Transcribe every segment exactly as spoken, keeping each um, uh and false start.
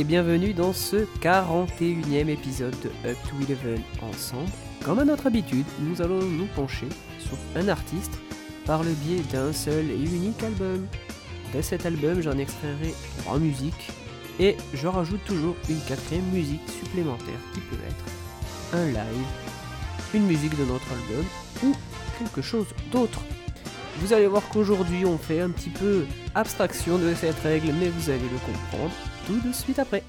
bienvenue dans ce quarante et unième épisode de Up to Eleven ensemble. Comme à notre habitude, nous allons nous pencher sur un artiste par le biais d'un seul et unique album. De cet album, j'en extrairai trois musiques et je rajoute toujours une quatrième musique supplémentaire qui peut être un live, une musique de notre album ou quelque chose d'autre. Vous allez voir qu'aujourd'hui on fait un petit peu abstraction de cette règle, mais vous allez le comprendre tout de suite après.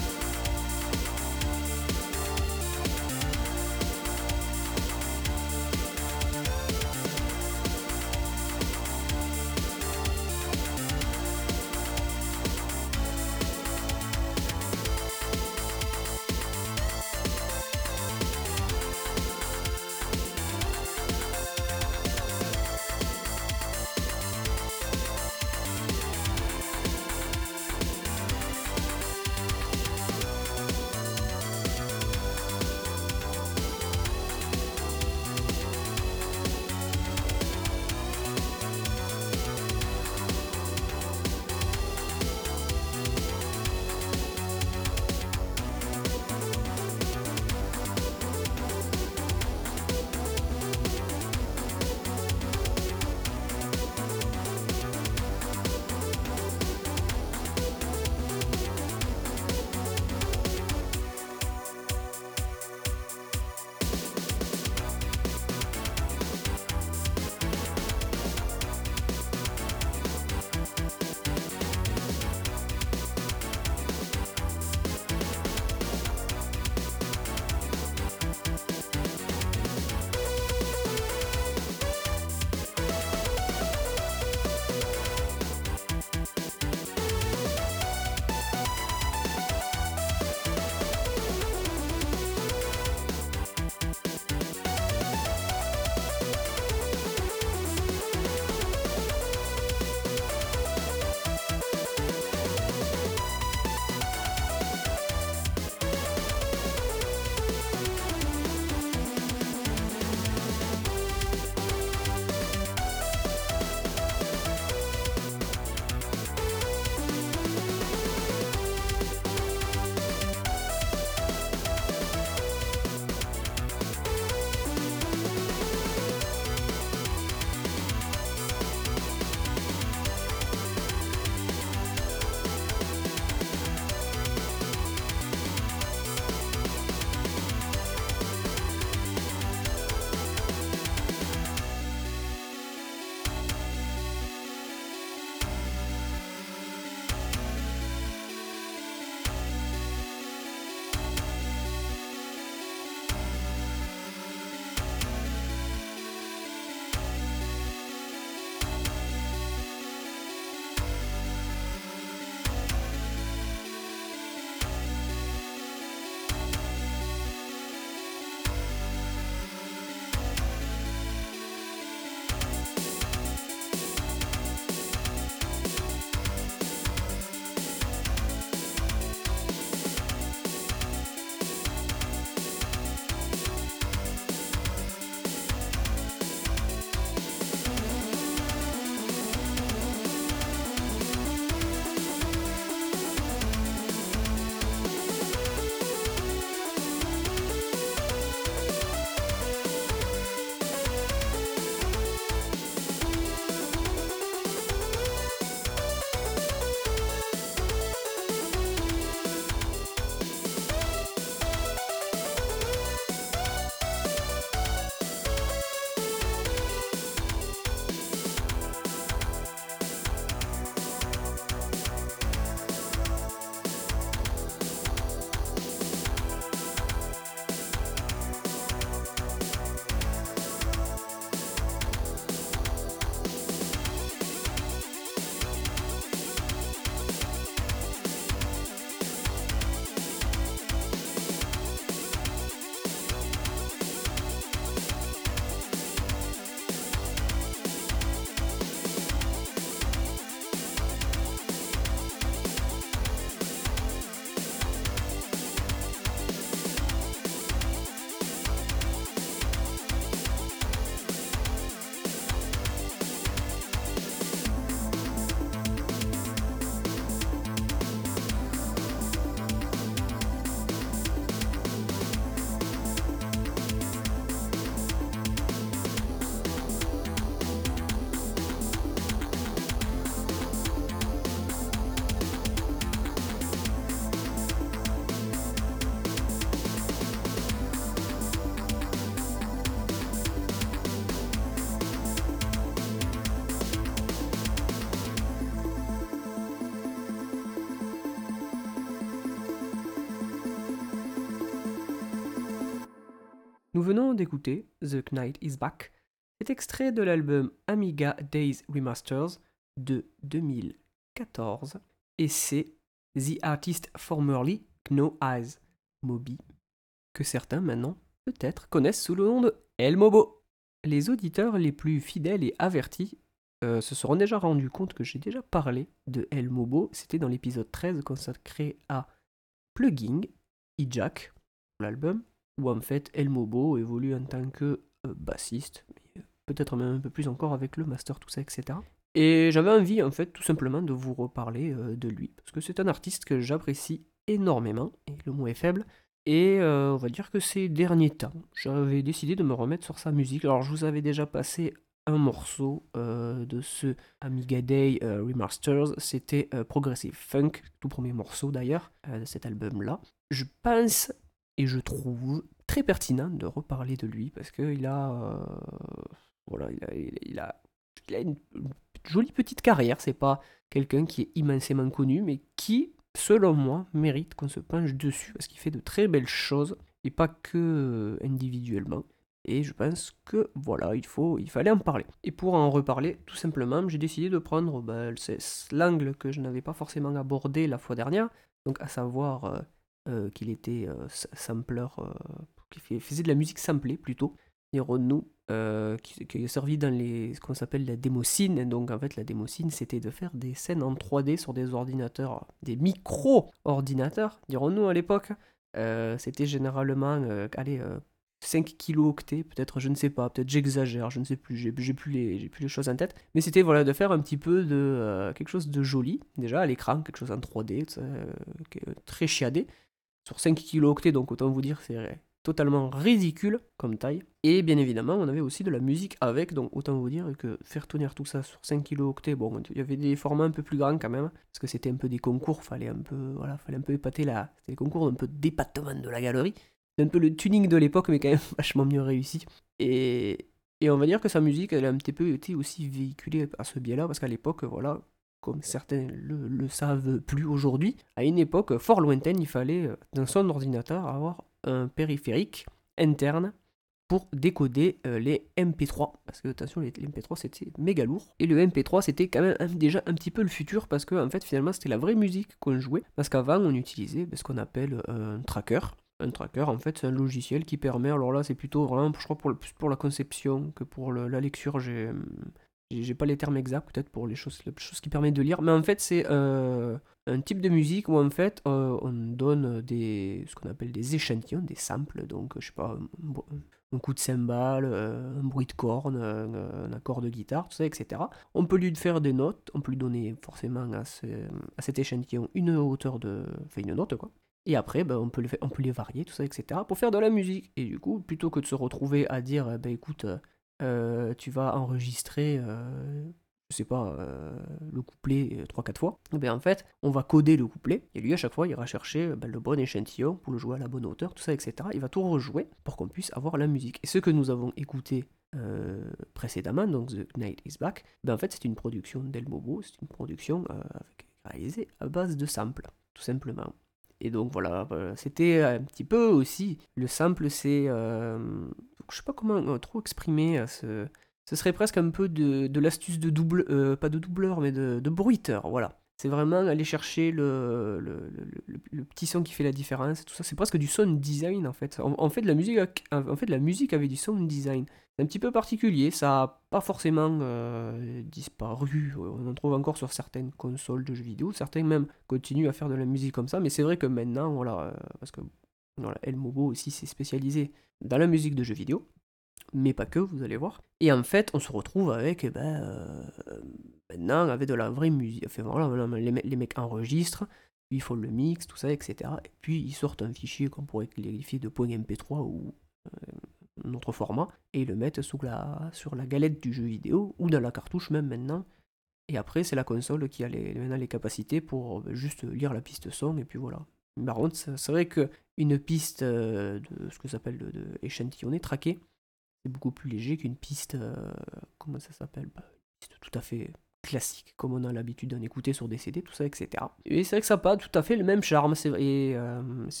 Nous venons d'écouter The Knight is Back. C'est extrait de l'album Amiga Days Remasters de deux mille quatorze et c'est The Artist Formerly Kno Eyes, Moby, que certains maintenant peut-être connaissent sous le nom de El Mobo. Les auditeurs les plus fidèles et avertis euh, se seront déjà rendus compte que j'ai déjà parlé de El Mobo. C'était dans l'épisode treize consacré à Plugging, Hijack, l'album, où en fait El Mobo évolue en tant que euh, bassiste, mais peut-être même un peu plus encore avec le master, tout ça, et cetera. Et j'avais envie en fait tout simplement de vous reparler euh, de lui, parce que c'est un artiste que j'apprécie énormément, et le mot est faible, et euh, on va dire que ces derniers temps, j'avais décidé de me remettre sur sa musique. Alors je vous avais déjà passé un morceau euh, de ce Amiga Day euh, Remasters, c'était euh, Progressive Funk, tout premier morceau d'ailleurs euh, de cet album-là. Je pense et je trouve très pertinent de reparler de lui parce qu'il a, euh, voilà, il a, il, il a, il a une, une jolie petite carrière. C'est pas quelqu'un qui est immensément connu, mais qui, selon moi, mérite qu'on se penche dessus parce qu'il fait de très belles choses et pas que euh, individuellement. Et je pense que voilà, il, faut, il fallait en parler. Et pour en reparler, tout simplement, j'ai décidé de prendre bah, l'angle que je n'avais pas forcément abordé la fois dernière, donc à savoir euh, euh, qu'il était euh, sampler, euh, qu'il faisait de la musique samplée plutôt, dirons-nous, euh, qui, qui est servi dans les, ce qu'on s'appelle la démocine. Donc en fait, la démocine, c'était de faire des scènes en trois D sur des ordinateurs, des micro-ordinateurs, dirons-nous à l'époque. Euh, c'était généralement, euh, allez, euh, cinq kilo-octets, peut-être, je ne sais pas, peut-être j'exagère, je ne sais plus, j'ai, j'ai, plus les, j'ai plus les choses en tête. Mais c'était voilà, de faire un petit peu de euh, quelque chose de joli, déjà à l'écran, quelque chose en trois D, euh, très chiadé, sur cinq kilo-octets, donc autant vous dire c'est totalement ridicule comme taille. Et bien évidemment, on avait aussi de la musique avec, donc autant vous dire que faire tenir tout ça sur cinq kilo-octets, bon, il y avait des formats un peu plus grands quand même, parce que c'était un peu des concours, fallait un peu, voilà, fallait un peu épater la, c'était des concours un peu d'épatement de la galerie. C'est un peu le tuning de l'époque, mais quand même vachement mieux réussi. Et, et on va dire que sa musique, elle a un petit peu été aussi véhiculée à ce biais-là, parce qu'à l'époque, voilà, comme certains le, le savent plus aujourd'hui, à une époque fort lointaine, il fallait, dans son ordinateur, avoir un périphérique interne pour décoder euh, les M P trois. Parce que, attention, les, les M P trois, c'était méga lourd. Et le M P trois, c'était quand même un, déjà un petit peu le futur, parce que, en fait, finalement, c'était la vraie musique qu'on jouait. Parce qu'avant, on utilisait ben, ce qu'on appelle euh, un tracker. Un tracker, en fait, c'est un logiciel qui permet, alors là, c'est plutôt vraiment, je crois, pour le, plus pour la conception que pour le, la lecture. J'ai, j'ai pas les termes exacts, peut-être, pour les choses, les choses qui permettent de lire. Mais en fait, c'est euh, un type de musique où, en fait, euh, on donne des, ce qu'on appelle des échantillons, des samples. Donc, je sais pas, un, un coup de cymbale, euh, un bruit de corne, un, un accord de guitare, tout ça, et cetera. On peut lui faire des notes, on peut lui donner forcément à, ce, à cet échantillon une hauteur de... Enfin, une note, quoi. Et après, ben, on, peut le faire, on peut les varier, tout ça, et cetera, pour faire de la musique. Et du coup, plutôt que de se retrouver à dire, ben écoute, euh, tu vas enregistrer, euh, je sais pas, euh, le couplet trois quatre fois, et ben en fait, on va coder le couplet, et lui, à chaque fois, il ira chercher ben, le bon échantillon pour le jouer à la bonne hauteur, tout ça, et cetera. Il va tout rejouer pour qu'on puisse avoir la musique. Et ce que nous avons écouté euh, précédemment, donc The Night is Back, ben en fait, c'est une production d'El Mobo, c'est une production euh, réalisée à base de samples, tout simplement. Et donc voilà, c'était un petit peu aussi, le sample c'est, euh, je sais pas comment euh, trop exprimer, ce, ce serait presque un peu de, de l'astuce de double, euh, pas de doubleur mais de, de bruiteur, voilà. C'est vraiment aller chercher le, le, le, le, le petit son qui fait la différence, tout ça, c'est presque du sound design en fait. On, on fait de la musique, on fait de la musique avec du sound design. C'est un petit peu particulier, ça n'a pas forcément euh, disparu, on en trouve encore sur certaines consoles de jeux vidéo, certains même continuent à faire de la musique comme ça, mais c'est vrai que maintenant, voilà, euh, parce que voilà, El Mobo aussi s'est spécialisé dans la musique de jeux vidéo, mais pas que, vous allez voir. Et en fait, on se retrouve avec, eh ben, euh, maintenant, avec de la vraie musique, enfin voilà, les, les mecs enregistrent, puis ils font le mix, tout ça, et cetera. Et puis ils sortent un fichier qu'on pourrait qualifier de .m p trois ou... Euh, un autre format, et ils le mettent sous la, sur la galette du jeu vidéo, ou dans la cartouche même maintenant, et après c'est la console qui a les, maintenant les capacités pour juste lire la piste son, et puis voilà. Par contre, c'est vrai qu'une piste de ce que ça s'appelle de, de échantillonné, traqué, c'est beaucoup plus léger qu'une piste, euh, comment ça s'appelle, bah, une piste tout à fait classique, comme on a l'habitude d'en écouter sur des C D, tout ça, et cetera. Et c'est vrai que ça n'a pas tout à fait le même charme, c'est vrai, et euh, c'est ce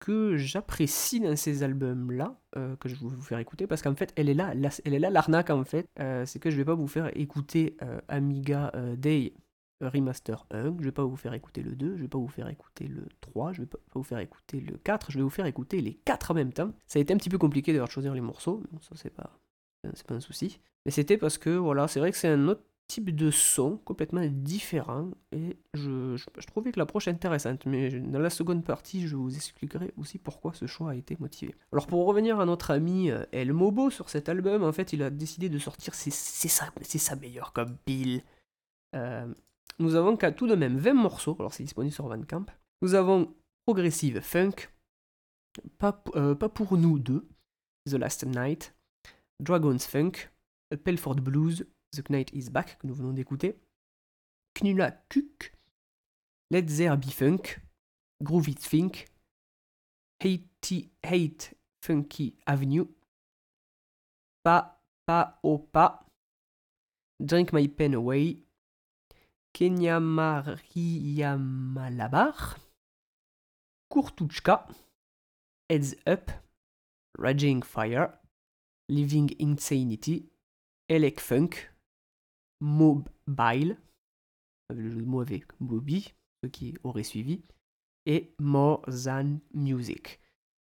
que j'apprécie dans ces albums-là, euh, que je vais vous faire écouter, parce qu'en fait, elle est là, la- elle est là l'arnaque en fait, euh, c'est que je vais pas vous faire écouter euh, Amiga euh, Day Remaster un, je vais pas vous faire écouter le deux, je vais pas vous faire écouter le trois, je vais pas pas vous faire écouter le quatre, je vais vous faire écouter les quatre en même temps. Ça a été un petit peu compliqué d'ailleurs de choisir les morceaux, mais bon, ça c'est pas, c'est pas un souci. Mais c'était parce que voilà, c'est vrai que c'est un autre type de son complètement différent et je, je, je trouvais que l'approche intéressante, mais je- dans la seconde partie je vous expliquerai aussi pourquoi ce choix a été motivé. Alors pour revenir à notre ami euh, El Mobo sur cet album, en fait il a décidé de sortir ses- c'est sa, c'est sa meilleure comme Bill. Euh, nous avons qu'à tout de même vingt morceaux, alors c'est disponible sur Bandcamp. Nous avons Progressive Funk, Pas, p- euh, Pas pour nous deux, The Last Night, Dragon's Funk, A Pelford Blues, The Night Is Back, que nous venons d'écouter, Knula Kuk, Let's There Be Funk, Groovy Fink, Haiti Hate Funky Avenue, Pa Pa Opa, Drink My Pen Away, Kenya Mariamalabar, Kurtuchka, Heads Up, Raging Fire, Living Insanity, Elec Funk, Mobile, le jeu de mots avec Moby, ceux qui auraient suivi, et More Than Music.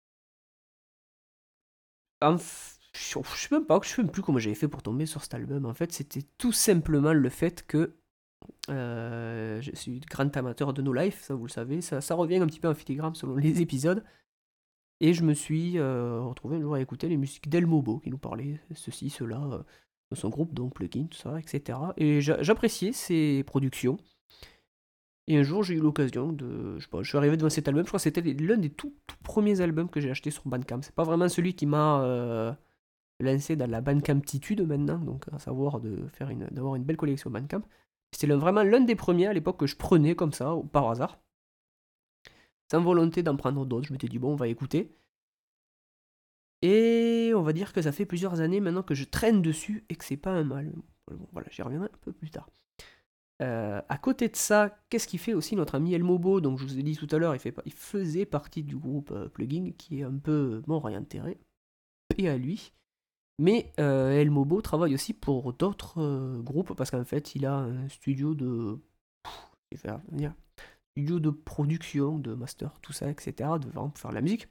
En f- je sais même pas, je sais même plus comment j'avais fait pour tomber sur cet album. En fait, c'était tout simplement le fait que euh, je suis grand amateur de No Life, ça vous le savez, ça, ça revient un petit peu en filigrane selon les épisodes. Et je me suis euh, retrouvé un jour à écouter les musiques d'El Mobo qui nous parlait ceci, cela, euh, de son groupe, donc plugin, tout ça, et cetera. Et j'a- j'appréciais ses productions. Et un jour, j'ai eu l'occasion de. Je sais pas, je suis arrivé devant cet album, je crois que c'était l'un des tout, tout premiers albums que j'ai acheté sur Bandcamp. C'est pas vraiment celui qui m'a euh, lancé dans la Bandcamptitude maintenant, donc à savoir de faire une, d'avoir une belle collection Bandcamp. C'était le- vraiment l'un des premiers à l'époque que je prenais comme ça, ou par hasard, sans volonté d'en prendre d'autres. Je m'étais dit, bon, on va écouter. Et on va dire que ça fait plusieurs années maintenant que je traîne dessus et que c'est pas un mal. Bon, voilà, j'y reviendrai un peu plus tard. Euh, à côté de ça, qu'est-ce qu'il fait aussi notre ami El Mobo? Donc je vous ai dit tout à l'heure, il, fait, il faisait partie du groupe euh, Plugin qui est un peu mort et enterré, et à lui. Mais euh, El Mobo travaille aussi pour d'autres euh, groupes parce qu'en fait il a un studio de, je vais dire, studio de production, de master, tout ça, et cetera. De vraiment pour faire de la musique.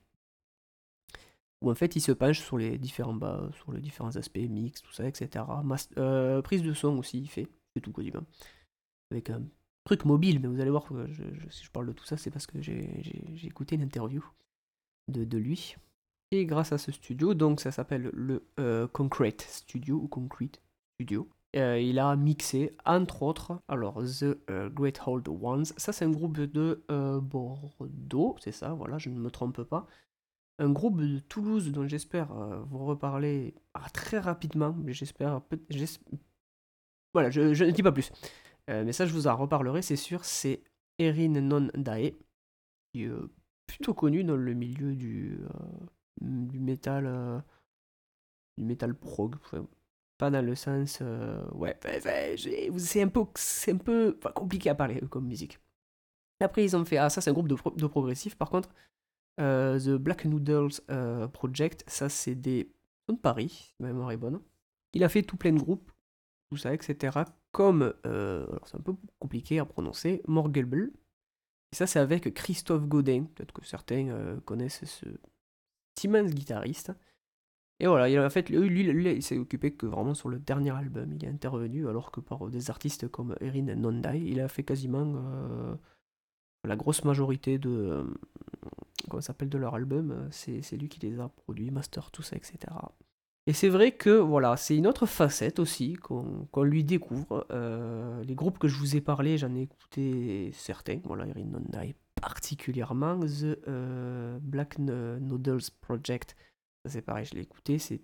Où en fait il se penche sur les différents bas, sur les différents aspects, mix, tout ça, et cetera. Mas- euh, prise de son aussi, il fait, c'est tout quasiment. Avec un truc mobile, mais vous allez voir que je, je- si je parle de tout ça, c'est parce que j'ai j'ai- j'ai écouté une interview de, de lui. Et grâce à ce studio, donc ça s'appelle le euh, Concrete Studio ou Concrete Studio. Euh, il a mixé, entre autres, alors The euh, Great Old Ones. Ça, c'est un groupe de euh, Bordeaux, c'est ça, voilà, je ne me trompe pas. Un groupe de Toulouse dont j'espère euh, vous reparler ah, très rapidement, mais j'espère. peut- j'es- Voilà, je, je ne dis pas plus. Euh, mais ça, je vous en reparlerai, c'est sûr. C'est Erin Non Dae, qui est euh, plutôt connu dans le milieu du, euh, du métal, euh, du métal prog. Enfin, pas dans le sens, euh, ouais, enfin, enfin, j'ai- c'est un peu, c'est un peu enfin, compliqué à parler euh, comme musique. Après, ils ont fait, ah, ça, c'est un groupe de, pro- de progressif. Par contre, euh, The Black Noodles euh, Project, ça, c'est des de Paris, si ma mémoire est bonne. Il a fait tout plein de groupes, tout ça, et cetera. Comme, euh, alors c'est un peu compliqué à prononcer, Morgelbel. Et ça, c'est avec Christophe Godin. Peut-être que certains euh, connaissent ce immense guitariste. Et voilà, il a, en fait, lui, lui, lui, il s'est occupé que vraiment sur le dernier album. Il est intervenu, alors que par des artistes comme Erin Nondai, il a fait quasiment euh, la grosse majorité de. Euh, comment ça s'appelle de leur album. euh, C'est, c'est lui qui les a produits, master, tout ça, et cetera. Et c'est vrai que voilà, c'est une autre facette aussi qu'on qu'on lui découvre. Euh, les groupes que je vous ai parlé, j'en ai écouté certains. Voilà, Erin Nondai particulièrement. The euh, Black N- Noodles Project, ça c'est pareil, je l'ai écouté. C'est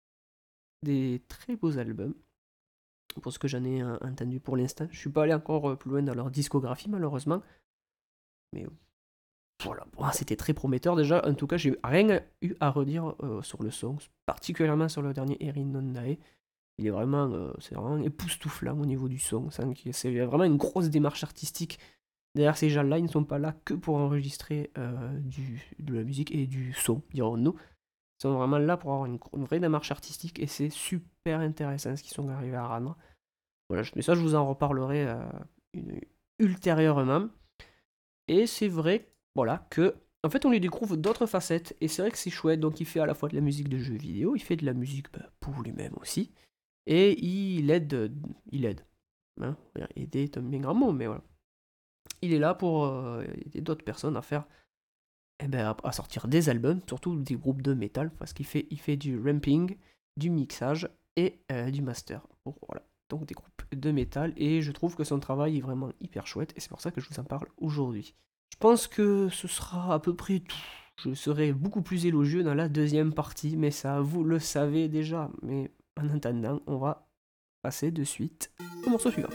des très beaux albums pour ce que j'en ai euh, entendu pour l'instant. Je suis pas allé encore euh, plus loin dans leur discographie malheureusement. Mais voilà, bon, c'était très prometteur déjà. En tout cas, j'ai rien eu à redire euh, sur le son, particulièrement sur le dernier Erin Nondai. Il est vraiment, euh, c'est vraiment époustouflant au niveau du son. C'est vraiment une grosse démarche artistique D'ailleurs, ces gens-là, ils ne sont pas là que pour enregistrer euh, du, de la musique et du son, dirons-nous. Ils sont vraiment là pour avoir une, une vraie démarche artistique et c'est super intéressant ce qu'ils sont arrivés à rendre. Voilà, mais ça, je vous en reparlerai euh, une- ultérieurement. Et c'est vrai, voilà, que en fait, on lui découvre d'autres facettes et c'est vrai que c'est chouette. Donc, il fait à la fois de la musique de jeux vidéo, il fait de la musique bah, pour lui-même aussi, et il aide, euh, il aide. Hein, aider est un bien grand mot, mais voilà. Il est là pour euh, aider d'autres personnes à faire, eh ben, à, à sortir des albums, surtout des groupes de métal, parce qu'il fait, il fait du ramping, du mixage et euh, du master. Bon, voilà. Donc des groupes de métal, et je trouve que son travail est vraiment hyper chouette, et c'est pour ça que je vous en parle aujourd'hui. Je pense que ce sera à peu près tout. Je serai beaucoup plus élogieux dans la deuxième partie, mais ça, vous le savez déjà. Mais en attendant, on va passer de suite au morceau suivant.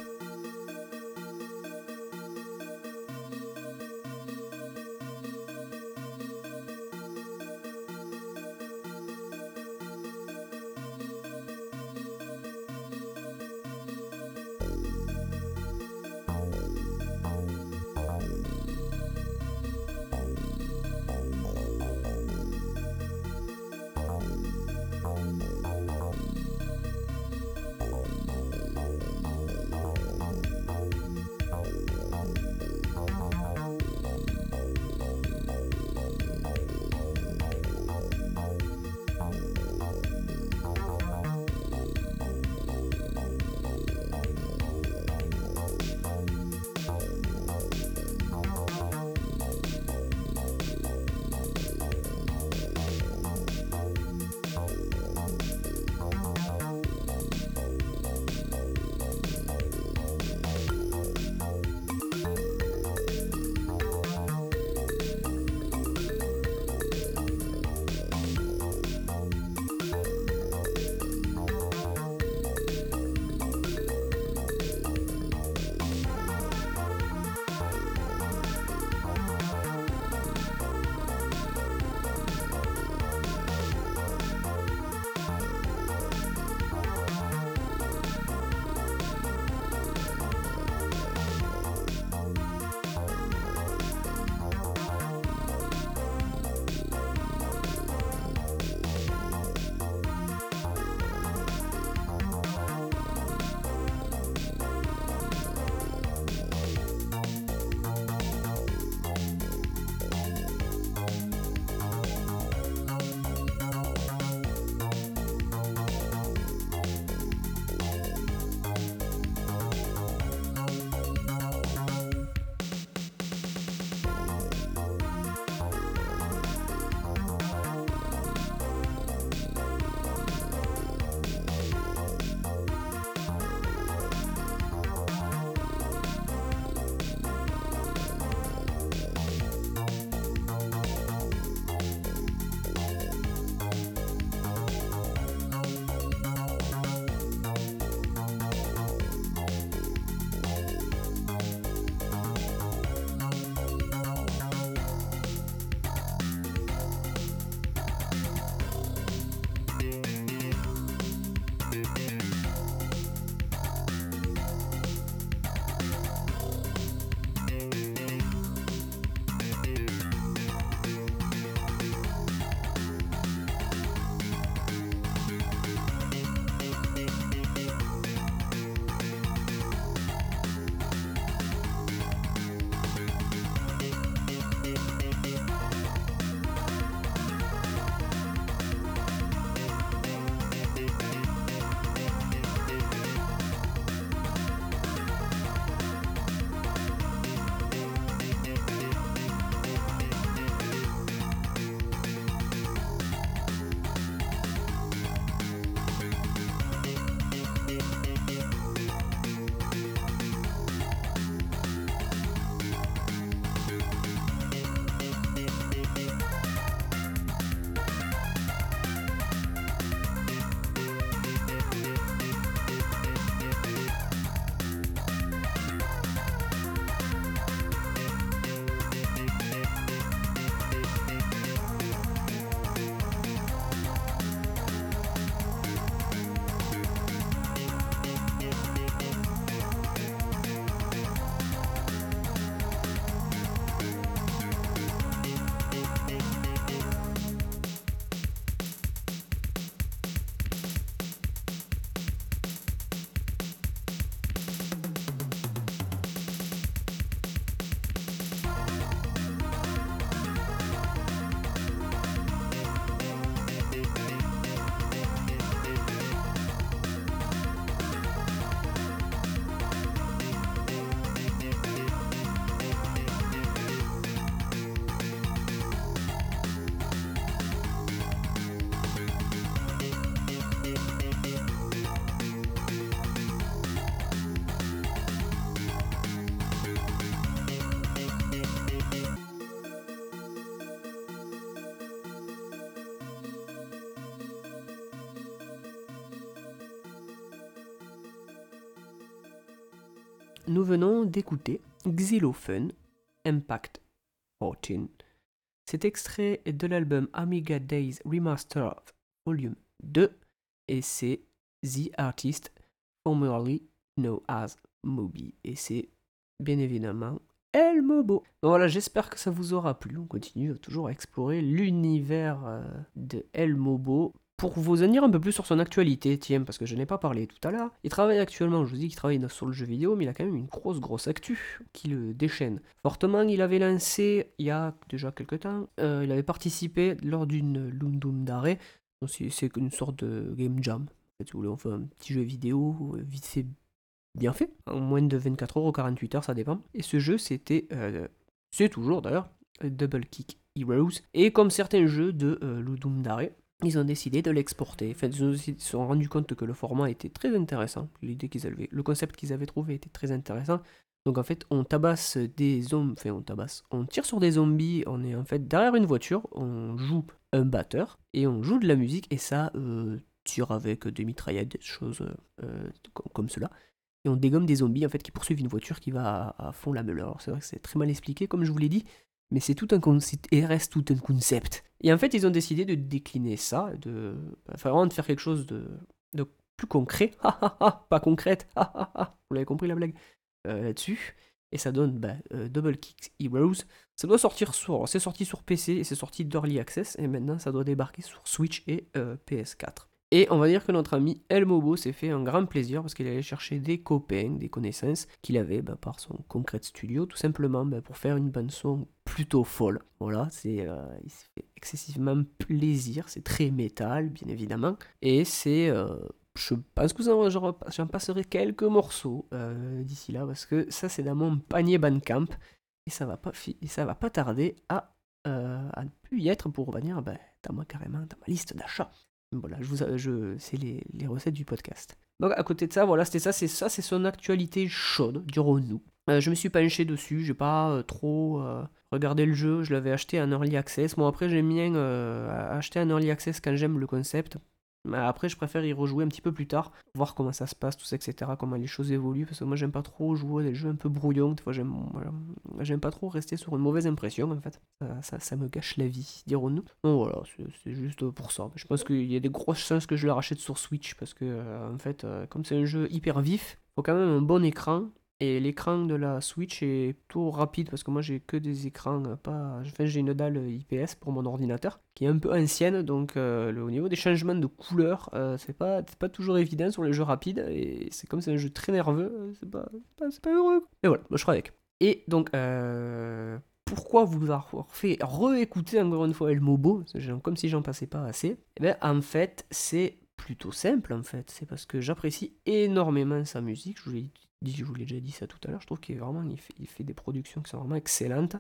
nous venons d'écouter Xylophone, Impact quatorze. C'est extrait de l'album Amiga Days Remastered Volume deux et c'est The Artist, formerly known as Moby. Et c'est bien évidemment El Mobo. Donc voilà, j'espère que ça vous aura plu. On continue toujours à explorer l'univers euh, de El Mobo. Pour vous en dire un peu plus sur son actualité, tiens, parce que je n'ai pas parlé tout à l'heure, il travaille actuellement, je vous dis qu'il travaille sur le jeu vidéo, mais il a quand même une grosse, grosse actu qui le déchaîne fortement. Il avait lancé, il y a déjà quelques temps, euh, il avait participé lors d'une Lundum d'arrêt, c'est, c'est une sorte de game jam. En fait, si vous voulez, on fait un petit jeu vidéo, vite fait, bien fait, en moins de vingt-quatre heures ou quarante-huit heures, ça dépend. Et ce jeu, c'était, euh, c'est toujours d'ailleurs, Double Kick Heroes, et comme certains jeux de euh, Lundum d'arrêt, ils ont décidé de l'exporter. Enfin, ils se sont rendus compte que le format était très intéressant. L'idée qu'ils avaient, le concept qu'ils avaient trouvé était très intéressant. Donc en fait, on tabasse des zombies, enfin on tabasse, on tire sur des zombies, on est en fait derrière une voiture, on joue un batteur et on joue de la musique et ça euh, tire avec des mitraillettes, des choses euh, comme, comme cela. Et on dégomme des zombies en fait qui poursuivent une voiture qui va à, à fond la meule. Alors c'est vrai que c'est très mal expliqué comme je vous l'ai dit. Mais c'est tout un concept, et reste tout un concept. Et en fait, ils ont décidé de décliner ça, de, enfin, vraiment de faire quelque chose de, de plus concret, pas concrète, vous l'avez compris la blague, euh, là-dessus. Et ça donne bah, euh, Double Kick Heroes. Ça doit sortir sur, alors, c'est sorti sur P C et c'est sorti d'Early Access, et maintenant ça doit débarquer sur Switch et euh, P S quatre. Et on va dire que notre ami El Mobo s'est fait un grand plaisir parce qu'il allait chercher des copains, des connaissances qu'il avait bah, par son Concrete Studio, tout simplement bah, pour faire une bande son plutôt folle. Voilà, c'est, euh, il s'est fait excessivement plaisir, c'est très métal bien évidemment, et c'est, euh, je pense que j'en, j'en passerai quelques morceaux euh, d'ici là parce que ça c'est dans mon panier Bandcamp et ça va pas, fi- et ça va pas tarder à, euh, à ne plus y être pour venir bah, dans moi carrément dans ma liste d'achat. Voilà, je vous, je, c'est les, les recettes du podcast. Donc à côté de ça, voilà, c'était ça, c'est ça, c'est son actualité chaude, dirons-nous. Euh, je me suis penché dessus, j'ai pas euh, trop euh, regardé le jeu, je l'avais acheté en early access. Bon après j'aime bien euh, acheter en early access quand j'aime le concept. Mais après je préfère y rejouer un petit peu plus tard, voir comment ça se passe, tout ça, et cetera. Comment les choses évoluent, parce que moi j'aime pas trop jouer à des jeux un peu brouillons. Des fois j'aime, voilà, j'aime pas trop rester sur une mauvaise impression en fait. Ça, ça, ça me gâche la vie, dirons-nous. Donc voilà, c'est, c'est juste pour ça. Je pense qu'il y a des grosses chances que je le rachète sur Switch, parce que euh, en fait, euh, comme c'est un jeu hyper vif, faut quand même un bon écran. Et l'écran de la Switch est plutôt rapide parce que moi j'ai que des écrans pas. Enfin, j'ai une dalle I P S pour mon ordinateur qui est un peu ancienne, donc euh, le, au niveau des changements de couleur, euh, c'est pas, c'est pas toujours évident sur les jeux rapides et c'est comme c'est un jeu très nerveux, c'est pas, c'est pas, c'est pas heureux. Mais voilà, moi je crois avec. Et donc, euh, pourquoi vous avoir fait réécouter encore une fois El Mobo, comme si j'en passais pas assez? Eh bien, en fait, c'est plutôt simple en fait. C'est parce que j'apprécie énormément sa musique. Je vous l'ai dit, je vous l'ai déjà dit ça tout à l'heure. Je trouve qu'il est vraiment, il fait, il fait des productions qui sont vraiment excellentes.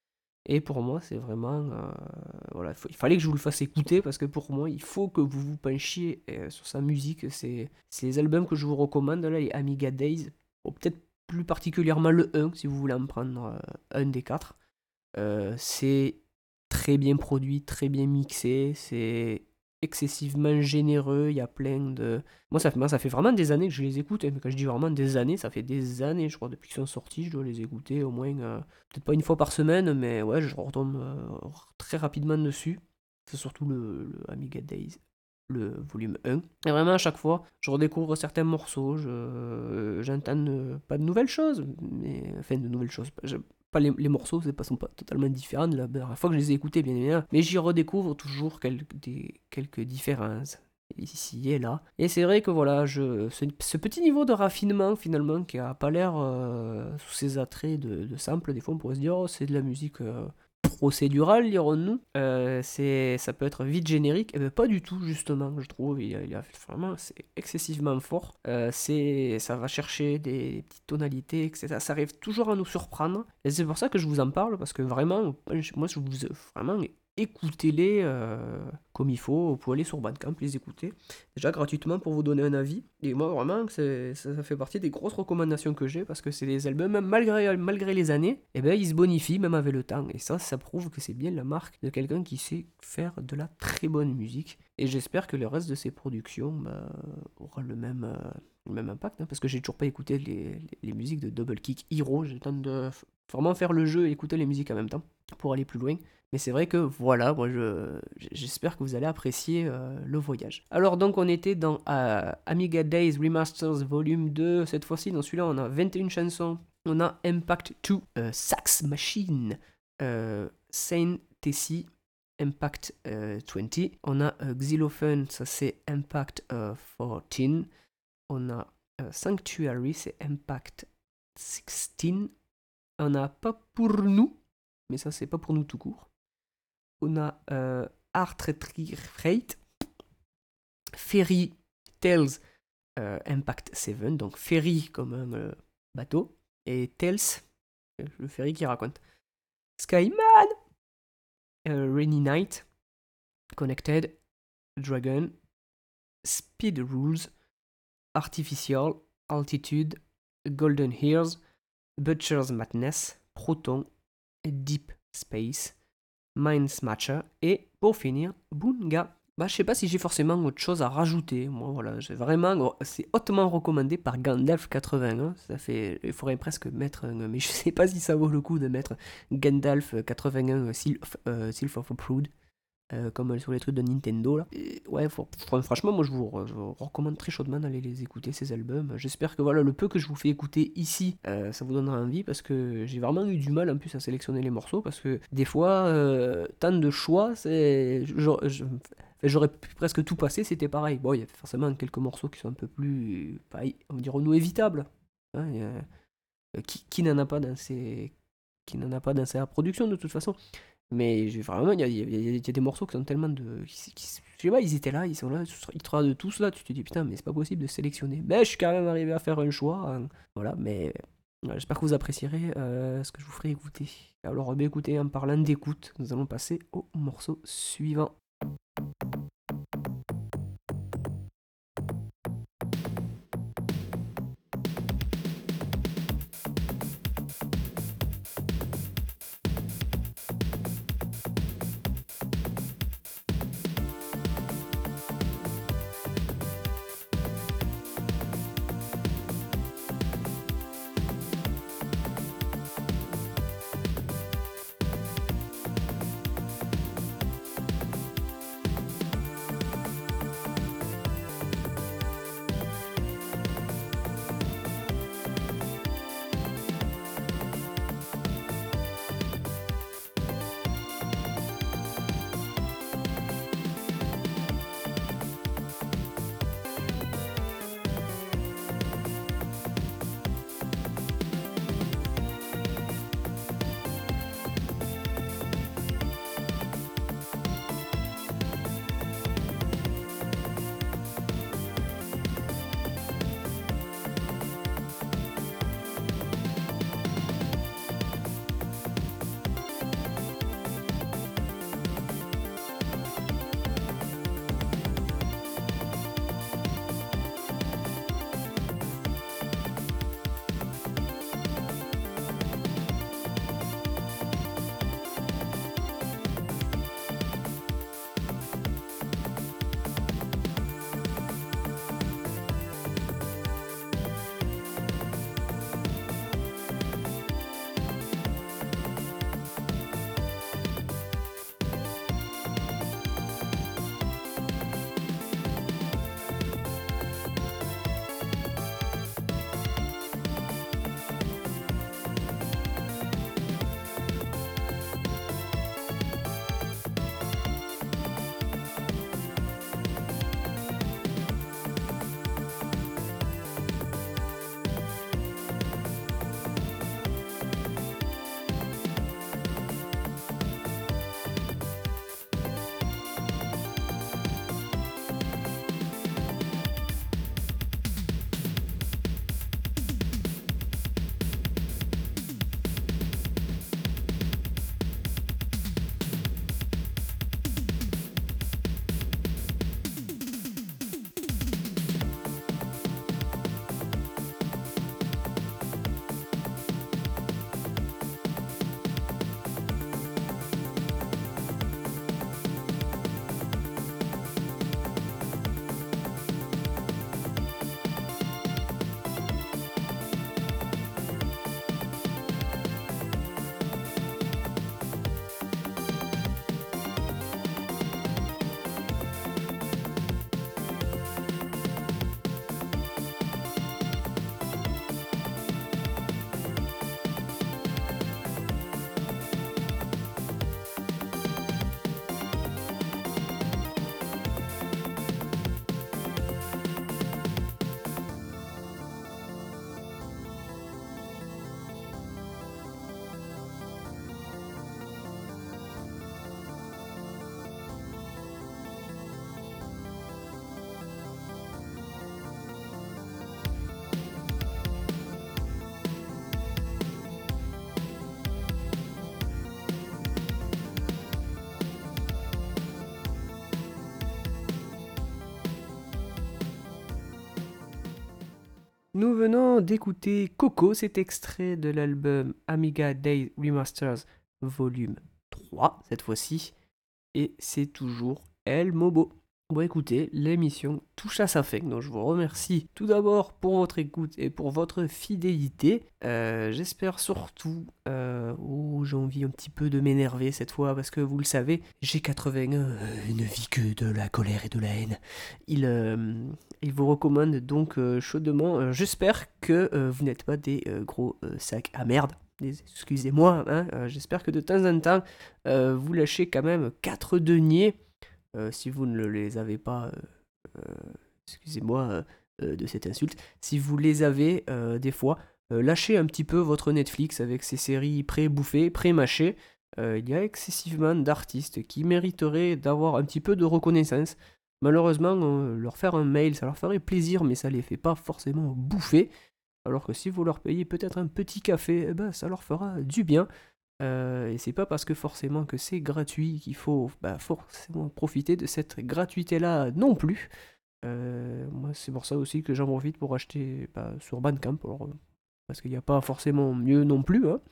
Et pour moi, c'est vraiment, euh, voilà, il, faut- il fallait que je vous le fasse écouter parce que pour moi, il faut que vous vous penchiez euh, sur sa musique. C'est, c'est les albums que je vous recommande là, les Amiga Days, ou peut-être plus particulièrement le un si vous voulez en prendre euh, un des quatre. Euh, c'est très bien produit, très bien mixé, c'est excessivement généreux, il y a plein de... Moi ça, fait, moi, ça fait vraiment des années que je les écoute, hein, mais quand je dis vraiment des années, ça fait des années, je crois, depuis qu'ils sont sortis, je dois les écouter au moins, euh, peut-être pas une fois par semaine, mais ouais, je retombe euh, très rapidement dessus. C'est surtout le, le Amiga Days, le volume un. Et vraiment, à chaque fois, je redécouvre certains morceaux, je, j'entends euh, pas de nouvelles choses, mais... Enfin, de nouvelles choses, je- pas les, les morceaux ne sont pas totalement différents de la dernière fois que je les ai écoutés, bien évidemment, mais j'y redécouvre toujours quelques, des, quelques différences ici et là. Et c'est vrai que voilà, je, ce, ce petit niveau de raffinement finalement qui a pas l'air euh, sous ses attraits de, de sample, des fois on pourrait se dire oh c'est de la musique euh, procédurale, dirons-nous. Euh, c'est, ça peut être vite générique, et bien pas du tout justement, je trouve. Il a, il a vraiment, c'est excessivement fort. Euh, c'est, ça va chercher des petites tonalités, et cetera. Ça arrive toujours à nous surprendre. Et c'est pour ça que je vous en parle, parce que vraiment, moi je vous, vraiment, écoutez-les euh, comme il faut. Vous pouvez aller sur Bandcamp, les écouter, déjà gratuitement pour vous donner un avis. Et moi, vraiment, c'est, ça, ça fait partie des grosses recommandations que j'ai, parce que c'est des albums, même malgré, malgré les années, et ben, ils se bonifient même avec le temps. Et ça, ça prouve que c'est bien la marque de quelqu'un qui sait faire de la très bonne musique. Et j'espère que le reste de ses productions bah, aura le même, euh, le même impact, hein, parce que j'ai toujours pas écouté les, les, les musiques de Double Kick Hero. J'ai le temps de f- vraiment faire le jeu et écouter les musiques en même temps pour aller plus loin. Mais c'est vrai que voilà, moi je, j'espère que vous allez apprécier euh, le voyage. Alors donc on était dans euh, Amiga Days Remasters Volume deux. Cette fois-ci, dans celui-là, on a vingt et une chansons. On a Impact deux, euh, Sax Machine, euh, Saint Tessie, Impact euh, vingt. On a euh, Xylophone, ça c'est Impact euh, quatorze. On a euh, Sanctuary, c'est Impact seize. On a Pas pour nous, mais ça c'est pas pour nous tout court. On a euh, Art Freight, Ferry Tales euh, Impact sept, donc ferry comme un euh, bateau, et Tales, euh, le ferry qui raconte. Skyman, euh, Rainy Night, Connected, Dragon, Speed Rules, Artificial, Altitude, Golden Hears, Butcher's Madness, Proton, Deep Space, Mind Smatcher, et pour finir, Bunga. Bah, je sais pas si j'ai forcément autre chose à rajouter. Moi, voilà, j'ai vraiment, c'est hautement recommandé par Gandalf quatre-vingt-un. Ça fait, il faudrait presque mettre, un, mais je sais pas si ça vaut le coup de mettre Gandalf quatre-vingt-un euh, Seal of, euh, Seal of Approved. Euh, comme sur les trucs de Nintendo là. Et ouais, faut, franchement, moi je vous, je vous recommande très chaudement d'aller les écouter, ces albums. J'espère que voilà, le peu que je vous fais écouter ici, euh, ça vous donnera envie, parce que j'ai vraiment eu du mal en plus à sélectionner les morceaux, parce que des fois, euh, tant de choix, c'est. J'aurais, j'aurais pu presque tout passer, c'était pareil. Bon, il y a forcément quelques morceaux qui sont un peu plus, pareil, on va dire, nous évitables. Hein, y a, qui qui n'en a pas dans ses. Qui n'en a pas dans sa production de toute façon. Mais j'ai- vraiment, il y a, il y a- il y a des morceaux qui sont tellement de. Qui, qui- je sais pas, ils étaient là, ils sont là, ils te regardent tous là, tu te dis putain, mais c'est pas possible de sélectionner. Ben, je suis quand même arrivé à faire un choix. Hein. Voilà, mais voilà, j'espère que vous apprécierez euh, ce que je vous ferai écouter. Alors, ben, écoutez, en parlant d'écoute, nous allons passer au morceau suivant. Nous venons d'écouter Coco, cet extrait de l'album Amiga Days Remasters volume trois, cette fois-ci, et c'est toujours El Mobo. Bon écoutez, l'émission touche à sa fin, donc je vous remercie tout d'abord pour votre écoute et pour votre fidélité. Euh, j'espère surtout, euh, oh j'ai envie un petit peu de m'énerver cette fois, parce que vous le savez, G quatre-vingt-un euh, ne vit que de la colère et de la haine. Il, euh, il vous recommande donc euh, chaudement, euh, j'espère que euh, vous n'êtes pas des euh, gros euh, sacs à merde. Excusez-moi, hein, euh, j'espère que de temps en temps, euh, vous lâchez quand même quatre deniers. Euh, si vous ne les avez pas, euh, euh, excusez-moi euh, euh, de cette insulte, si vous les avez euh, des fois, euh, lâchez un petit peu votre Netflix avec ces séries pré-bouffées, pré-mâchées. Euh, il y a excessivement d'artistes qui mériteraient d'avoir un petit peu de reconnaissance. Malheureusement, euh, leur faire un mail, ça leur ferait plaisir, mais ça les fait pas forcément bouffer. Alors que si vous leur payez peut-être un petit café, eh ben, ça leur fera du bien. Euh, et c'est pas parce que forcément que c'est gratuit qu'il faut bah, forcément profiter de cette gratuité-là non plus. Euh, moi, c'est pour ça aussi que j'en profite pour acheter bah, sur Bandcamp, alors, euh, parce qu'il n'y a pas forcément mieux non plus. Hein.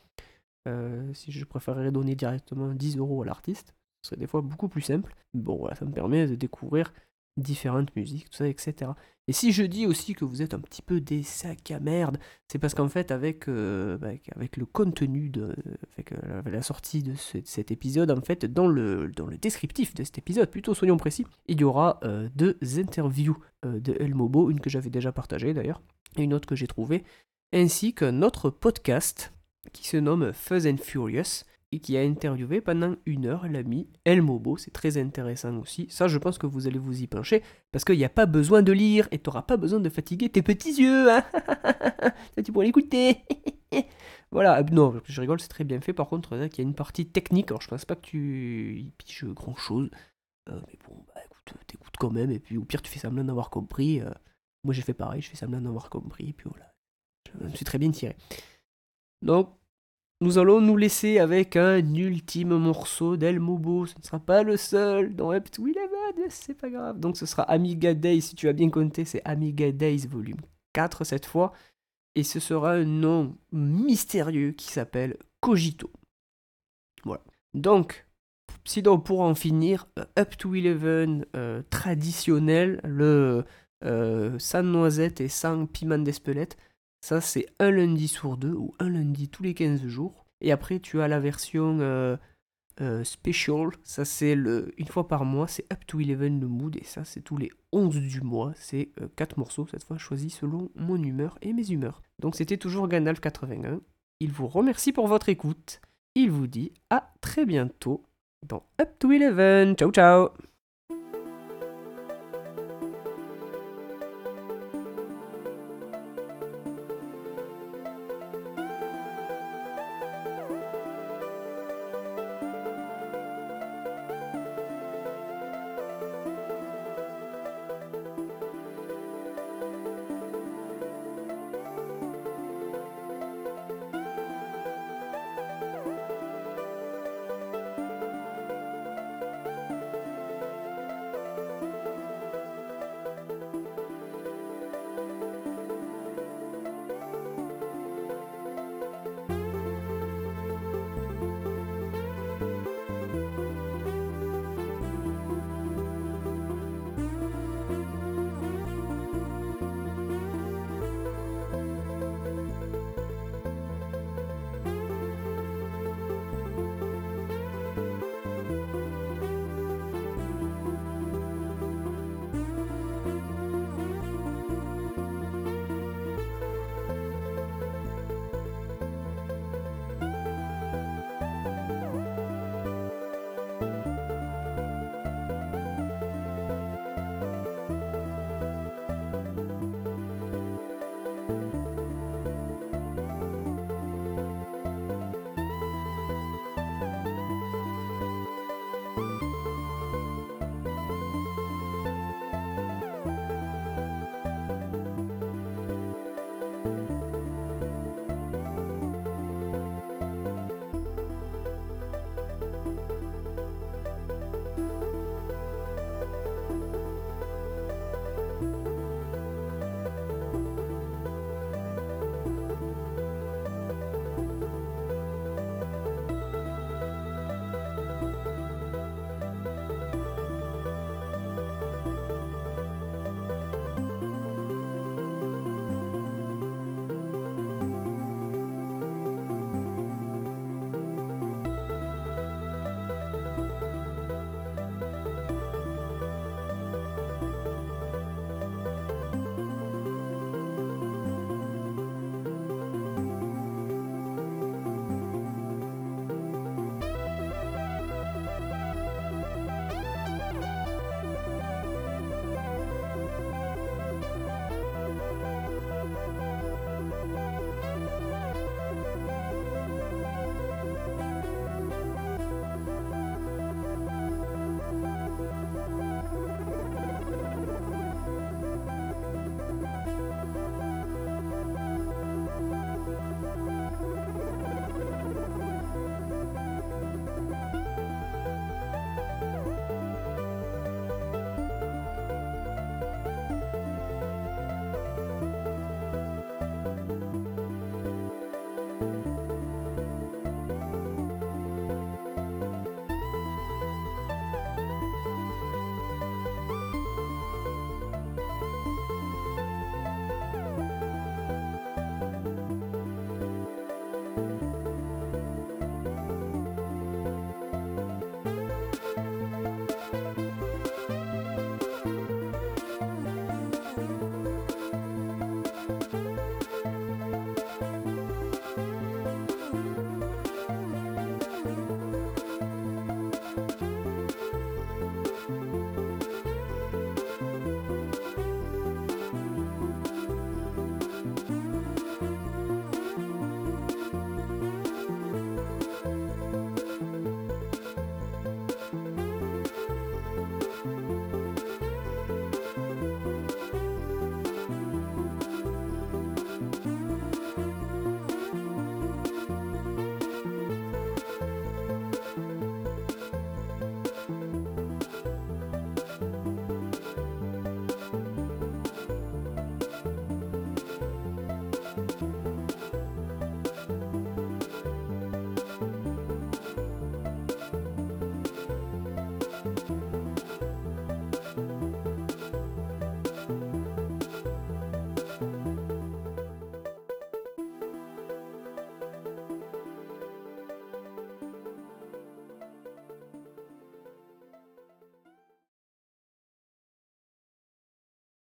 Euh, si je préférerais donner directement dix euros à l'artiste, ce serait des fois beaucoup plus simple. Bon, voilà, ça me permet de découvrir différentes musiques, tout ça, et cetera. Et si je dis aussi que vous êtes un petit peu des sacs à merde, c'est parce qu'en fait, avec, euh, bah, avec le contenu, de, avec euh, la sortie de, ce, de cet épisode, en fait, dans le, dans le descriptif de cet épisode, plutôt soyons précis, il y aura euh, deux interviews euh, de El Mobo, une que j'avais déjà partagée d'ailleurs, et une autre que j'ai trouvée, ainsi qu'un autre podcast qui se nomme Fuzz and Furious, et qui a interviewé pendant une heure l'ami El Mobo. C'est très intéressant aussi. Ça, je pense que vous allez vous y pencher, parce qu'il n'y a pas besoin de lire, et tu n'auras pas besoin de fatiguer tes petits yeux. Hein. Ça, tu pourras l'écouter. Voilà, non, je rigole, c'est très bien fait. Par contre, là, il y a une partie technique, alors je pense pas que tu y piges grand-chose. Euh, mais bon, bah écoute, t'écoutes quand même, et puis au pire, tu fais semblant d'avoir compris. Euh, moi, j'ai fait pareil, je fais semblant d'avoir compris, et puis voilà. Je me suis très bien tiré. Donc, nous allons nous laisser avec un ultime morceau d'El Mobo. Ce ne sera pas le seul dans Up to Eleven, c'est pas grave. Donc ce sera Amiga Days, si tu as bien compté, c'est Amiga Days volume quatre cette fois. Et ce sera un nom mystérieux qui s'appelle Cogito. Voilà. Donc, sinon pour en finir, Up to Eleven euh, traditionnel, le euh, sans noisette et sans piment d'Espelette. Ça, c'est un lundi sur deux ou un lundi tous les quinze jours. Et après, tu as la version euh, euh, special. Ça, c'est le une fois par mois. C'est Up to Eleven le mood. Et ça, c'est tous les onze du mois. C'est euh, quatre morceaux, cette fois choisis selon mon humeur et mes humeurs. Donc, c'était toujours Gandalf quatre-vingt-un. Il vous remercie pour votre écoute. Il vous dit à très bientôt dans Up to Eleven. Ciao, ciao!